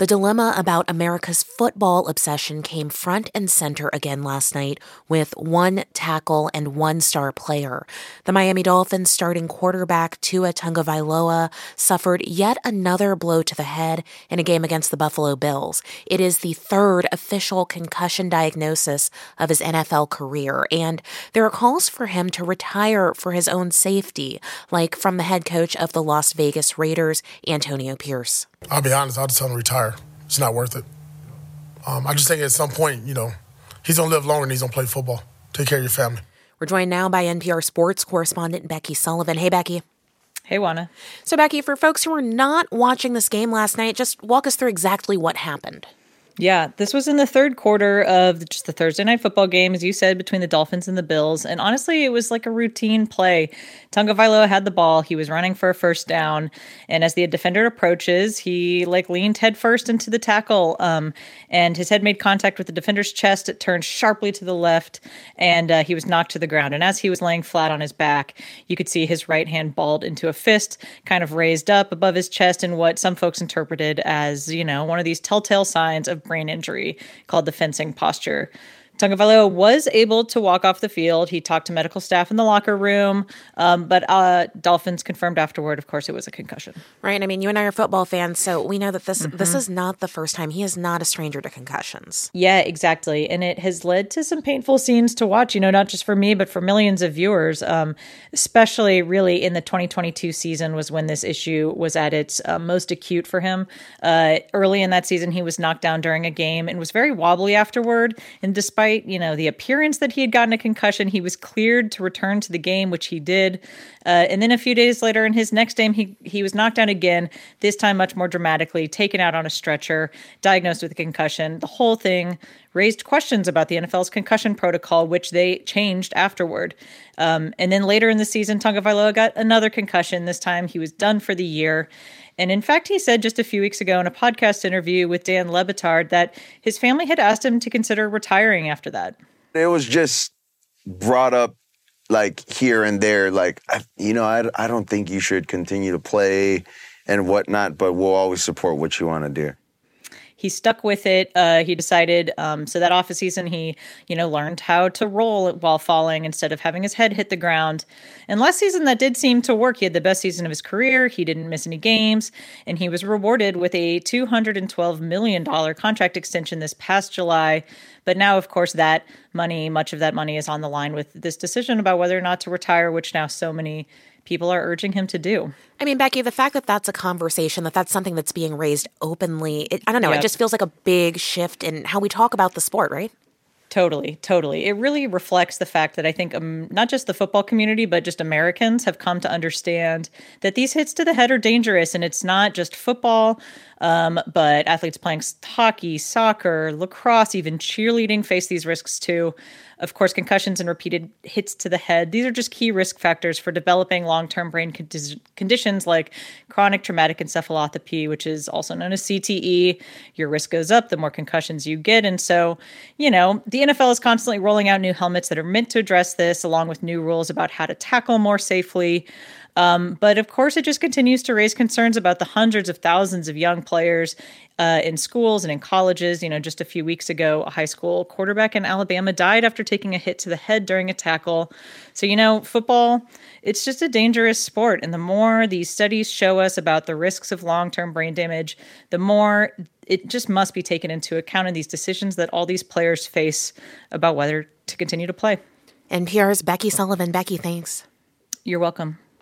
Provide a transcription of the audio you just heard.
The dilemma about America's football obsession came front and center again last night with one tackle and one star player. The Miami Dolphins starting quarterback Tua Tagovailoa suffered yet another blow to the head in a game against the Buffalo Bills. It is the third official concussion diagnosis of his NFL career, and there are calls for him to retire for his own safety, like from the head coach of the Las Vegas Raiders, Antonio Pierce. I'll be honest, I'll just tell him to retire. It's not worth it. I just think at some point, he's going to live longer and he's going to play football. Take care of your family. We're joined now by NPR sports correspondent Becky Sullivan. Hey, Becky. Hey, Juana. So, Becky, for folks who are not watching this game last night, just walk us through exactly what happened. Yeah, this was in the third quarter of just the Thursday night football game, as you said, between the Dolphins and the Bills. And honestly, it was like a routine play. Tagovailoa had the ball. He was running for a first down. And as the defender approaches, he leaned head first into the tackle. And his head made contact with the defender's chest. It turned sharply to the left, and he was knocked to the ground. And as he was laying flat on his back, you could see his right hand balled into a fist, kind of raised up above his chest in what some folks interpreted as, one of these telltale signs of brain injury called the fencing posture. Tagovailoa was able to walk off the field. He talked to medical staff in the locker room, but Dolphins confirmed afterward, of course, it was a concussion. Right. I mean, you and I are football fans, so we know that this is not the first time. He is not a stranger to concussions. Yeah, exactly. And it has led to some painful scenes to watch, not just for me, but for millions of viewers, especially really in the 2022 season was when this issue was at its most acute for him. Early in that season, he was knocked down during a game and was very wobbly afterward. And despite the appearance that he had gotten a concussion, he was cleared to return to the game, which he did. And then a few days later in his next game, he was knocked down again, this time much more dramatically, taken out on a stretcher, diagnosed with a concussion. The whole thing raised questions about the NFL's concussion protocol, which they changed afterward. And then later in the season, Tagovailoa got another concussion. This time he was done for the year. And in fact, he said just a few weeks ago in a podcast interview with Dan Le Batard that his family had asked him to consider retiring after that. It was just brought up here and there, I don't think you should continue to play and whatnot, but we'll always support what you want to do. He stuck with it. He decided, so that off season, he, learned how to roll while falling instead of having his head hit the ground. And last season, that did seem to work. He had the best season of his career. He didn't miss any games, and he was rewarded with a $212 million contract extension this past July. But now, of course, much of that money is on the line with this decision about whether or not to retire, which now so many people are urging him to do. I mean, Becky, the fact that that's a conversation, that's something that's being raised openly, I don't know, It just feels like a big shift in how we talk about the sport, right? Totally. It really reflects the fact that I think not just the football community, but just Americans have come to understand that these hits to the head are dangerous. And it's not just football, but athletes playing hockey, soccer, lacrosse, even cheerleading face these risks too. Of course, concussions and repeated hits to the head, these are just key risk factors for developing long-term brain conditions like chronic traumatic encephalopathy, which is also known as CTE. Your risk goes up the more concussions you get. And so, the NFL is constantly rolling out new helmets that are meant to address this, along with new rules about how to tackle more safely. But of course, it just continues to raise concerns about the hundreds of thousands of young players in schools and in colleges. Just a few weeks ago, a high school quarterback in Alabama died after taking a hit to the head during a tackle. So, football, it's just a dangerous sport. And the more these studies show us about the risks of long-term brain damage, the more it just must be taken into account in these decisions that all these players face about whether to continue to play. NPR's Becky Sullivan. Becky, thanks. You're welcome.